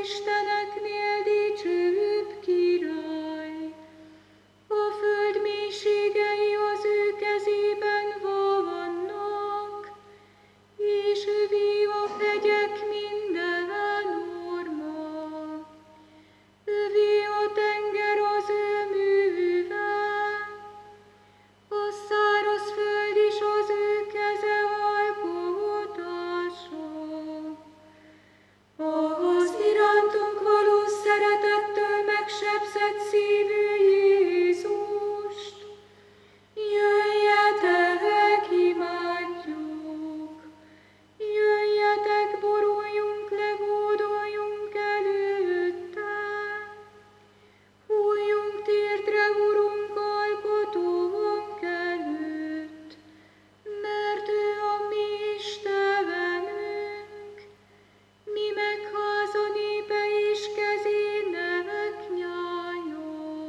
isteneknél dicsőbb király. A föld mélységei az ő kezében vannak, és övé a hegyek minden orma. Övé a tenger az ő műve, a száraz föld is az ő keze alkotása. Az irántunk való szeretettől megsebzett szívű Jézust, jöjjetek, imádjuk! Jöjjetek, boruljunk le, hódoljunk előtte! Hulljunk térdre, Urunk, alkotónk előtt, mert ő a mi Istenünk, mi meg háza népe és kezének nyája.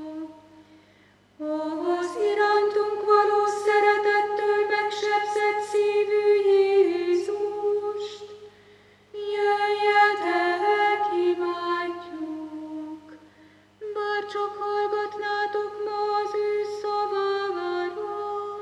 Az irántunk való szeretettől megsebzett szívű Jézust, jöjjetek, imádjuk! Bár csak hallgatnátok ma az ő szavára,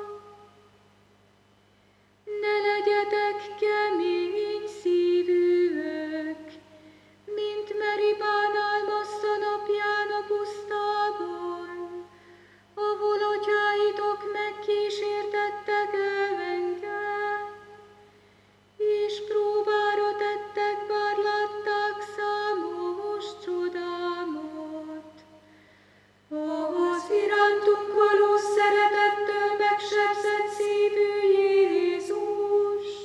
ne legyetek kemény szívűek, mint Meribánál Massza napján a pusztában, ahol atyáitok megkísértettek engem, és próbára tettek, bár látták számos csodámat. Az irántunk való szeretettől megsebzett szívű Jézust,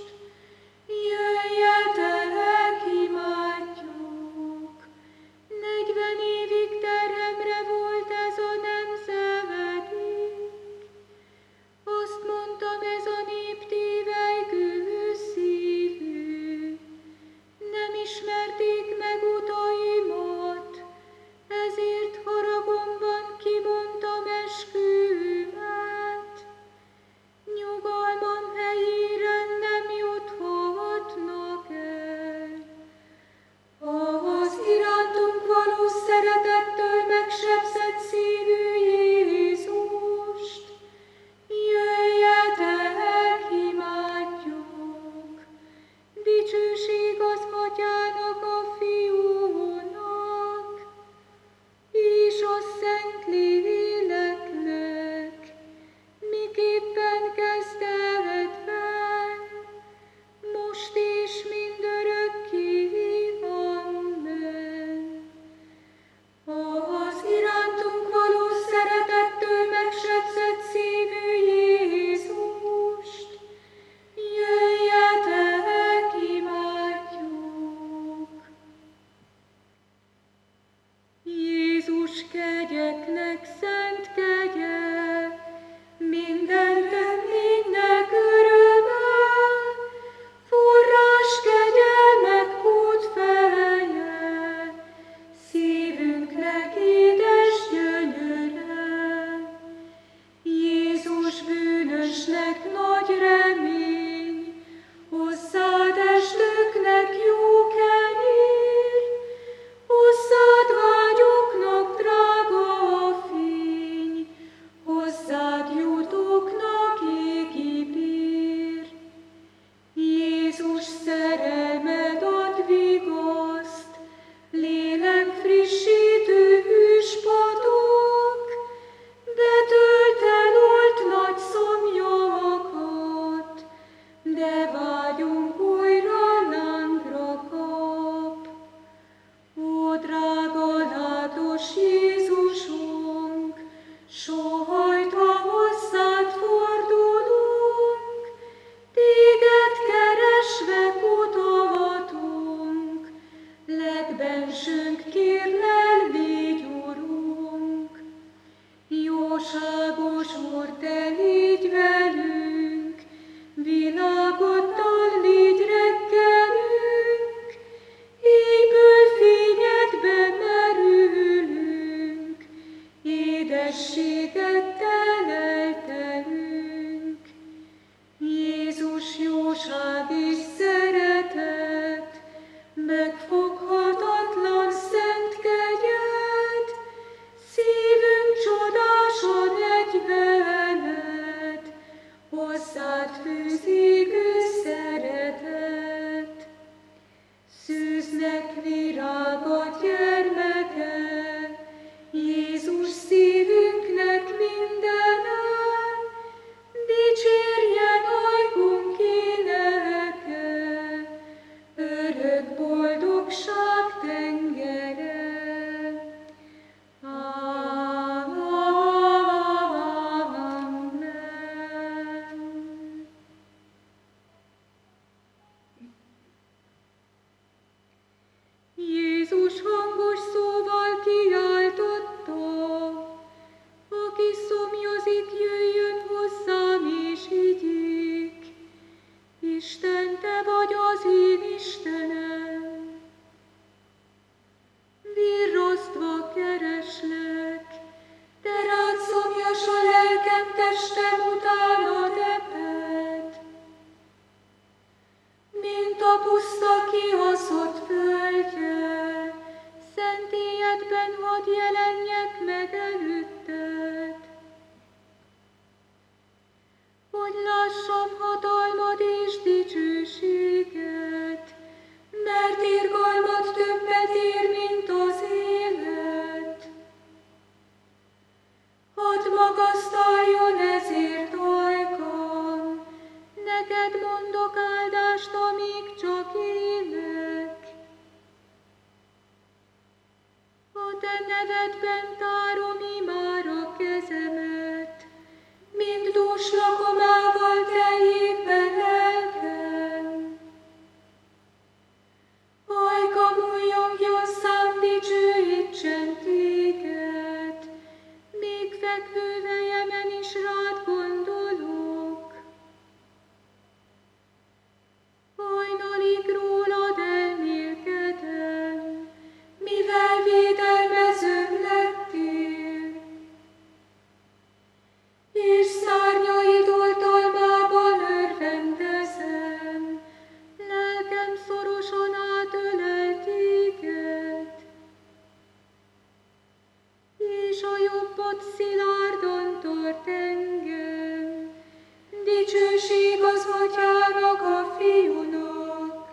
jöjjetek, imádjuk! 40 évig terhemre volt ez a nemzedék. Azt mondtam, ez a nép tévelygő szívű. Nem ismerték meg utaimat, ezért haragomban kimondtam eskümet. Nyugalmam helyére nem juthatnak el. Az irántunk való szeretettől megsebzett szívű Jézust, jöjjetek, imádjuk! Dicsőség az Atyának, a Fiúnak, és a Szentléleknek, miképpen kezdetben, most és mindörökké. Amen. Az irántunk való szeretettől megsebzett szívű Jézust, jöjjetek, imádjuk! Jézus kegyeknek szent kegye, minden reménynek öröme, forrás kegyelmek útfeleje, szívünknek édes gyönyöre. Jézus bűnösnek nagy remény, hozzád estőknek jó kenyér, hozzád vágyoknak drága a fény, hozzád jutóknak égi bír. Jézus szerelmed ad vigaszt, lélek frissítő hűs patok, betölt el olt nagy szomjakat, de vágyunk újra lángra kap. Ó, drága látos Jézusunk, sóhajtva hozzád fordulunk, téged keresve kutatunk, legbensőnk kérlel légy, Urunk. Jóságos Úr, te légy velünk, világot Isten, te vagy az én Istenem, virrasztva kereslek, te rád szomjas a lelkem, testem utána teped. Mint a puszta kihaszott földje, szentélyedben hadd jelenjek meg előtted. Hogy lássam hatalmad és dicsőséged, mert irgalmad többet ér, mint az élet. Hadd magasztaljon ezért ajkam, neked mondok áldást, amíg csak élek. A te nevedben tárom imára kezemet, mint dús lakomával teljék be lelkem. Ajkam újjongjon szám, dicsőítsen téged, még fekvő vejemen is rád gondolok. Hajnalig rólad elmélkedem, mivel védelmezőm lettél, és szárnyaid oltalmában örvendezem, lelkem szorosan átölel téged, és a jobbod szilárdan tart engem, dicsőség az Atyának, a Fiúnak,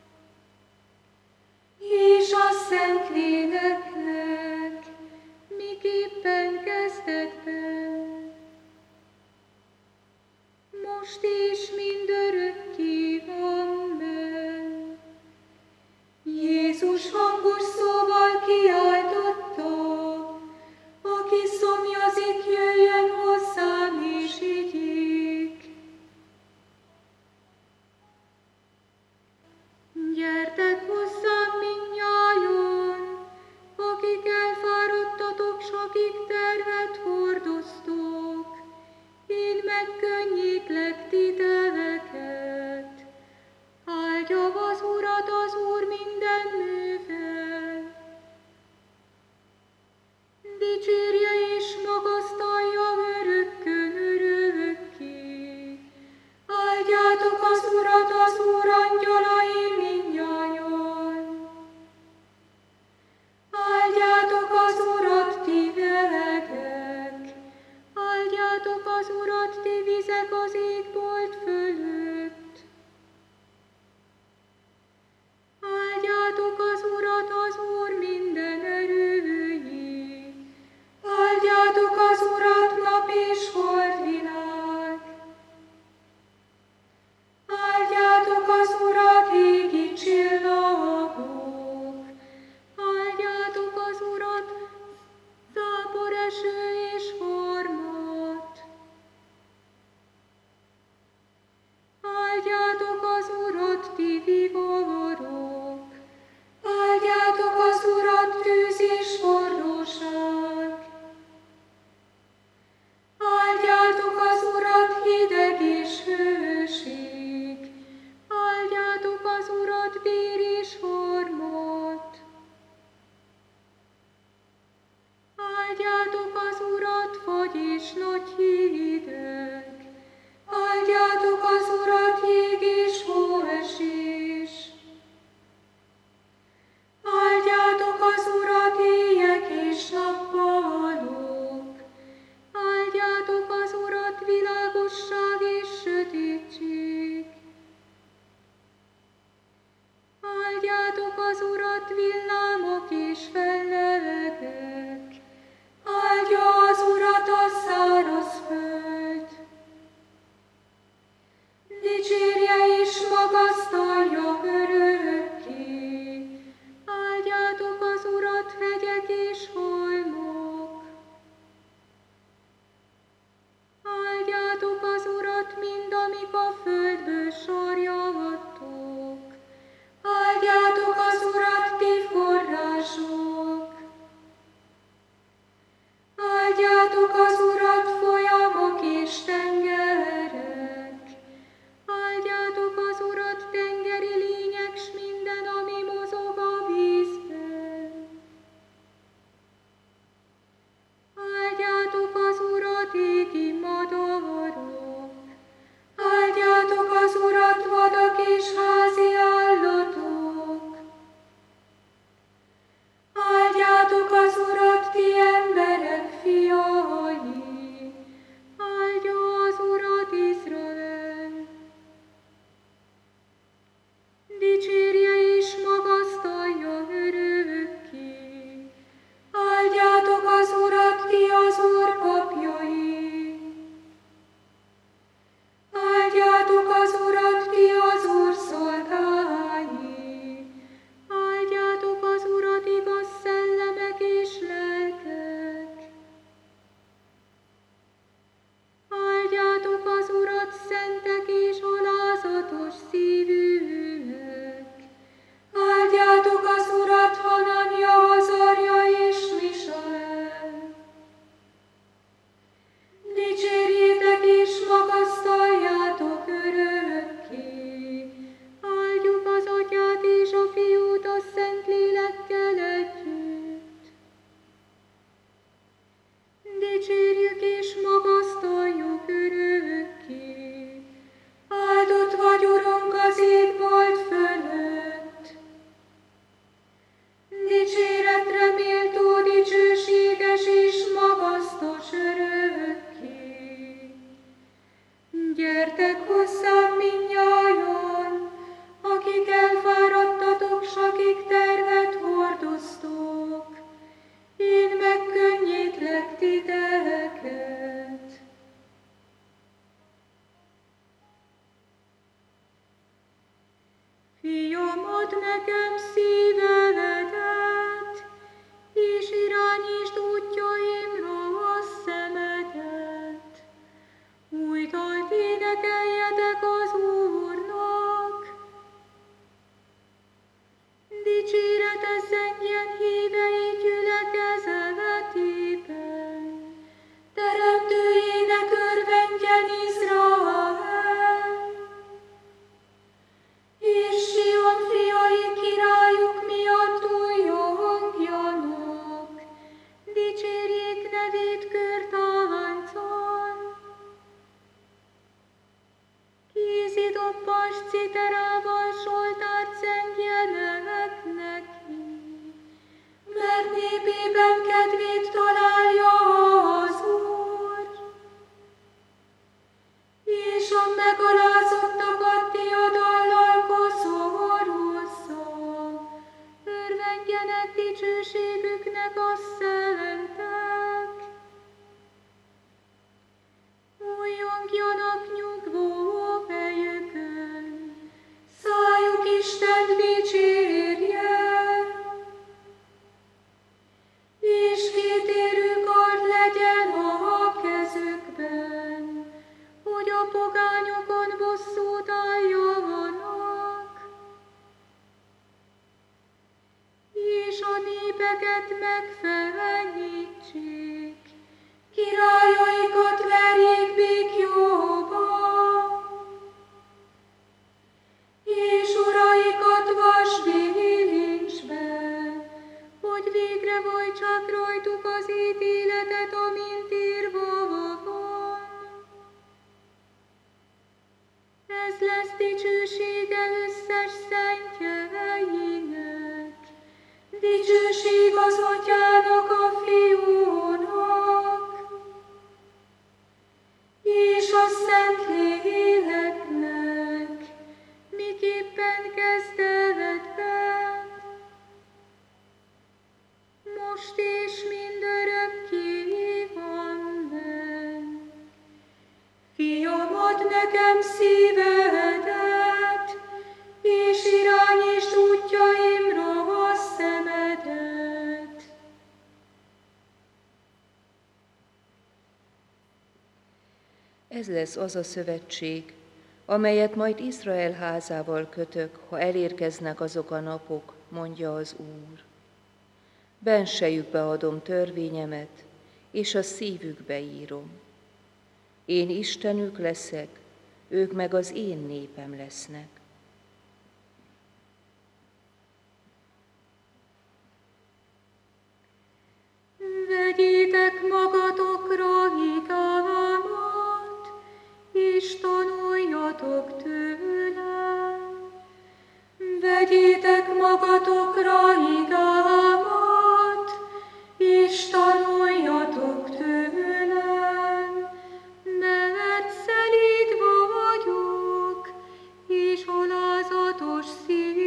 és a Szentléleknek, miképpen kezdetben, most és mindörökké. Amen. Jézus hangos szóval kiáltotta, aki szomjazik, jöjjön hozzám és igyék. Gyertek hozzám mindnyájan, akik elfáradtatok, s akik terhet hordoztok, én megkönnyítlek titeket. Áldja az Urat az Úr minden művel. Dicsérje és magasztalja örökkön örökké. Áldjátok az Urat, az Úr angyalai mindnyájan. Áldjátok az Urat, ti velegek. Áldjátok az Urat, ti vizek az égbolt fölött. Áldjátok az Urat, az Úr minden erői. Áldjátok az Urat, nap és holdvilág. Áldjátok az Urat, égi csillagok. Áldjátok az Urat, záporeső és harmat. Áldjátok az Urat, ti viharok. Áldjátok az Urat, tűz és forróság. Áldjátok az Urat, hideg és hőség. Áldjátok az Urat, vér és harmat. Áldjátok az Urat, fagy és nagy hideg. Áldjátok az Urat, jég és hóesés. Áldjátok az Urat, éjek és nappalok. Áldjátok az Urat, világosság és sötétség. Áldjátok az Urat, villámok és fellegek. Áldja az Urat a száraz föld. Dicsérje és magasztalja örökké. Áldjátok az Urat, hegyek és holmok. Áldjátok az Urat, mind amik a földből sarjalhattok. Áldjátok az Urat, ti források. Áldjátok az Urat, folyamok dicsérje és magasztalja örökké. Áldjátok az Urat, ti az Úr papjai! Áldjátok az Urat, ti az Úr szolgái! Áldjátok az Urat, igaz szellemek és lelkek! Áldjátok az Urat, szentek és alázatos szívűek! Áldjátok az Urat, Hanania, Azarja és Misael! Dicsérjétek és magasztaljátok örökké! Áldjuk az Atyát és a Fiút a Szentlélekkel együtt! Dicsérjük és magasztaljuk örökké! Áldott vagy, Urunk, az égbolt fölött! Dicséretre méltó, dicsőséges és magasztos örökké! Gyertek hozzám mindnyájan, akik elfáradtatok, s akik terhet hordoztok, én megkönnyítlek titeket. Fiam, add nekem szívedet, és irányítsd útjaimra a szemedet. Új dalt énekeljetek az Úrnak, dicséretet zengjen hívei gyülekezetében, teremtőjének örvendjen Izrael. És Sion fiai királyuk miatt újjongjanak, dicsérjék nevét körtáncon. Kézi dobbas citerával soltárt zengjenek neki, mert népében kedvét találja az Úr. És a megalázottakat diadallal koszorúzza, örvendjenek dicsőségüknek a szentek. Újjongjanak nyugvó helyükön, szájuk Istent dicsérje. És kétérű kard legyen a kezükben, hogy a pogányokon bosszút álljanak, és a népeket megfenyítsék, királyaikat verjék békjóba, és uraikat vasbilincsbe, hogy végre vajtsák rajtuk az ítéletet, amint írva van. Ez lesz dicsősége összes szentjeinek, dicsőség az Atyának, a Fiúnak, és a Szentléleknek, miképpen kezdetben, most és mindörökké amen. Fiam, add nekem szívedet, és irányítsd útjaimra a szemedet. Ez lesz az a szövetség, amelyet majd Izrael házával kötök, ha elérkeznek azok a napok, mondja az Úr. Bensejükbe adom törvényemet, és a szívükbe írom. Én Istenük leszek, ők meg az én népem lesznek. Vegyétek magatokra hitalmat, és tanuljatok tőle. Vegyétek magatokra hitalmat, és tanuljatok tőlem, mert szelíd vagyok, és alázatos szívű.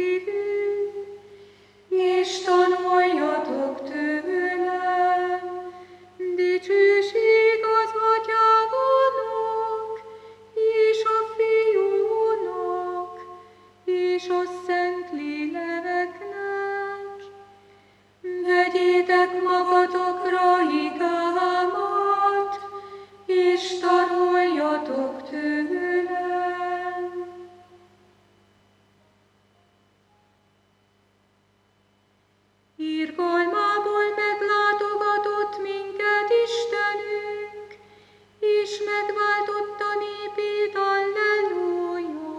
és a Szentléleknek. Vegyétek magatokra igámat, és tanuljatok tőlem. Irgalmából meglátogatott minket Istenünk, és megváltotta népét, alleluja.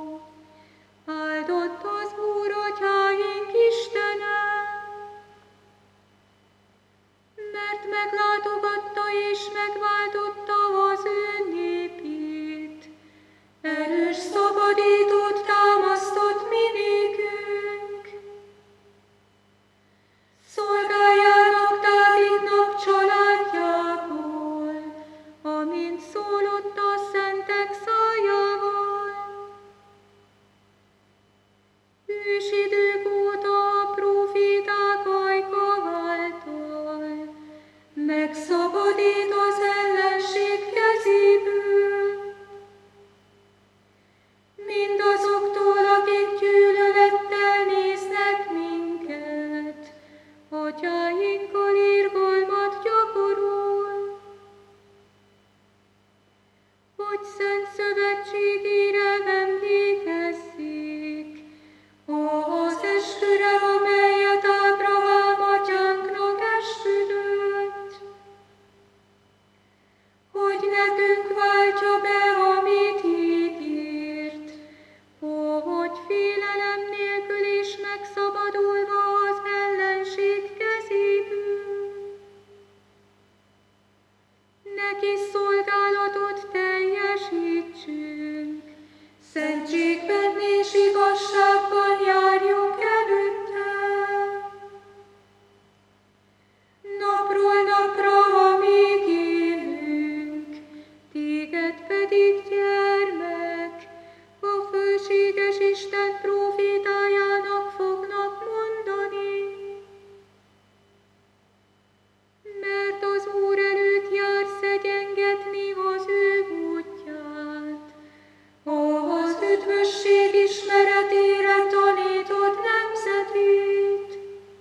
Áldott az Úr, atyáink Istene, mert meglátogatta és megváltotta az ő népét. Erős szabadítót támasztott mi nékünk. Szolgáljának Dávidnak családjából, amint szólott a szentek szájával. Ősidők óta a próféták ajka által megszabadít az ellenség kezéből. Mindazoktól, akik gyűlölettel néznek minket, atyáinkkal irgalmat gyakorol, hogy szent szövetségére emlékezzék, az esküre, amelyet Ábrahám atyánknak esküdött, hogy nekünk váltja be, amit ígért, hogy félelem nélkül is megszabadulva az ellenség kezéből. Neki szolgálatot teljesítsünk, szentségben és igazságban járjunk előtte. Napról napra, amíg élünk, téged pedig, gyermek, a fölséges Isten prófétájának fognak mondani. Mert az Úr előtt jár szegyengetni az ő útját, az üdvösség ismeretére tanított nemzetét,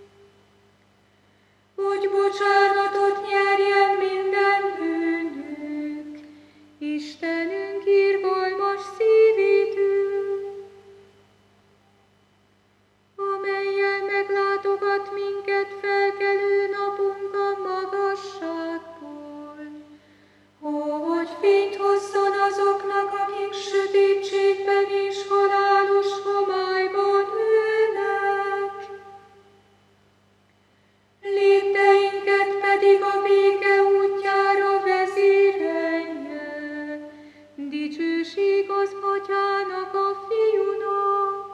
hogy bocsánatot nyerjen minden bűnünk, Istenünk irgalmas szívétől, amellyel meglátogat minket felkelő napunk a magasságból, hogy fényt hozzon azoknak, akik sötétségben és halálos homályban ülnek. Lépteinket pedig a béke útjára vezérelje, dicsőség az Atyának, a Fiúnak,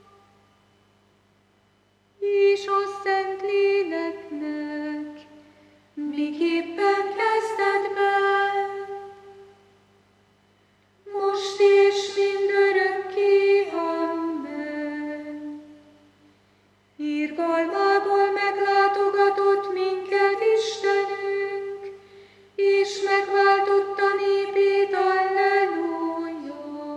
és a Szentléleknek, miképpen kezdetben, most és mindörökké. Amen. Irgalmából meglátogatott minket Istenünk, és megváltotta népét, alleluja.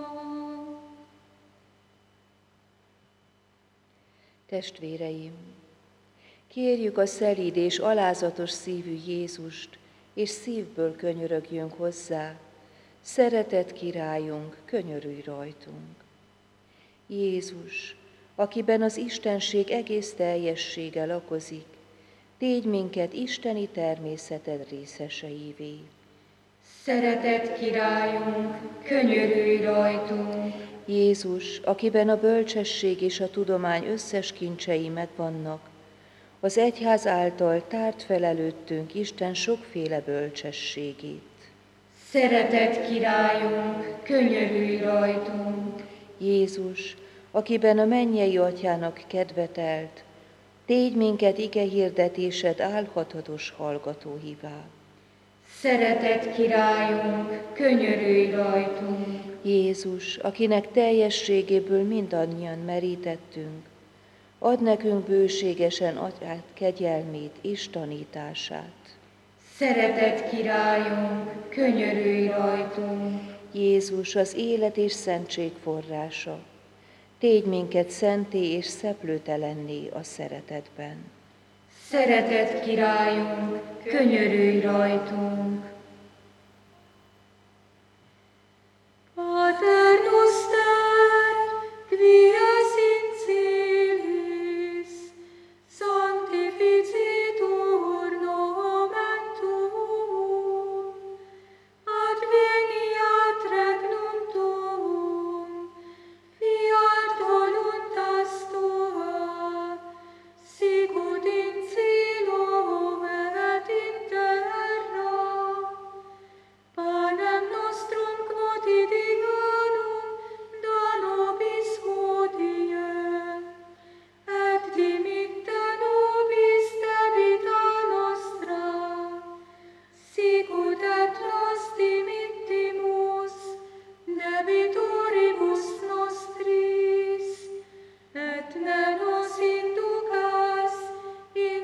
Testvéreim, kérjük a szelíd és alázatos szívű Jézust, és szívből könyörögjünk hozzá. Szeretett Királyunk, könyörülj rajtunk! Jézus, akiben az Istenség egész teljessége lakozik, tégy minket isteni természeted részeseivé. Szeretett Királyunk, könyörülj rajtunk! Jézus, akiben a bölcsesség és a tudomány összes kincsei megvannak, az egyház által tárt fel előttünk Isten sokféle bölcsességét. Szeretett Királyunk, könyörülj rajtunk! Jézus, akiben a mennyei Atyának kedvetelt, tégy minket ige hirdetésed álhatatos hallgatóivá. Szeretett Királyunk, könyörülj rajtunk! Jézus, akinek teljességéből mindannyian merítettünk, add nekünk bőségesen Atyád kegyelmét és tanítását. Szeretett Királyunk, könyörülj rajtunk! Jézus, az élet és szentség forrása, Tégy minket szenté és szeplőtelenné a szeretetben. Szeretett királyunk, könyörülj rajtunk! Pater noster, qui es in celis, sanctificetur nomen tuum, adveniat regnum tuum, fiat voluntas tua, sicut in cielo et in terra. Panem nostrum quotidianum da nobis hodie, et dimitte nobis debita nostra, sicut et nos dimittimus debitoribus nostris, et ne nos inducas in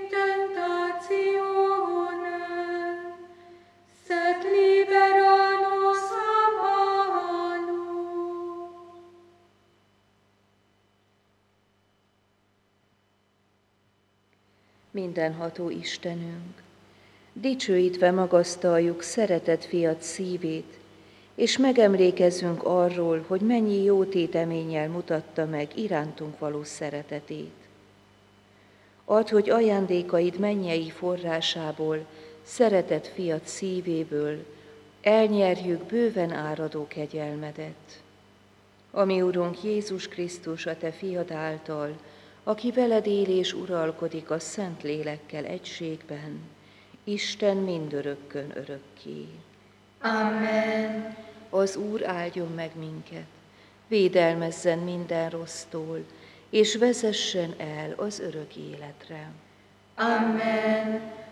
tentationem, sed libera nos a malo. Mindenható Istenünk, dicsőítve magasztaljuk szeretett fiat szívét, és megemlékezzünk arról, hogy mennyi jó téteménnyel mutatta meg irántunk való szeretetét. Add, hogy ajándékaid mennyei forrásából, szeretett fiat szívéből elnyerjük bőven áradó kegyelmedet. Ami Urunk Jézus Krisztus, a Te fiad által, aki veled él és uralkodik a Szent Lélekkel egységben, Isten mindörökkön örökké. Amen. Az Úr áldjon meg minket, védelmezzen minden rossztól, és vezessen el az örök életre. Amen.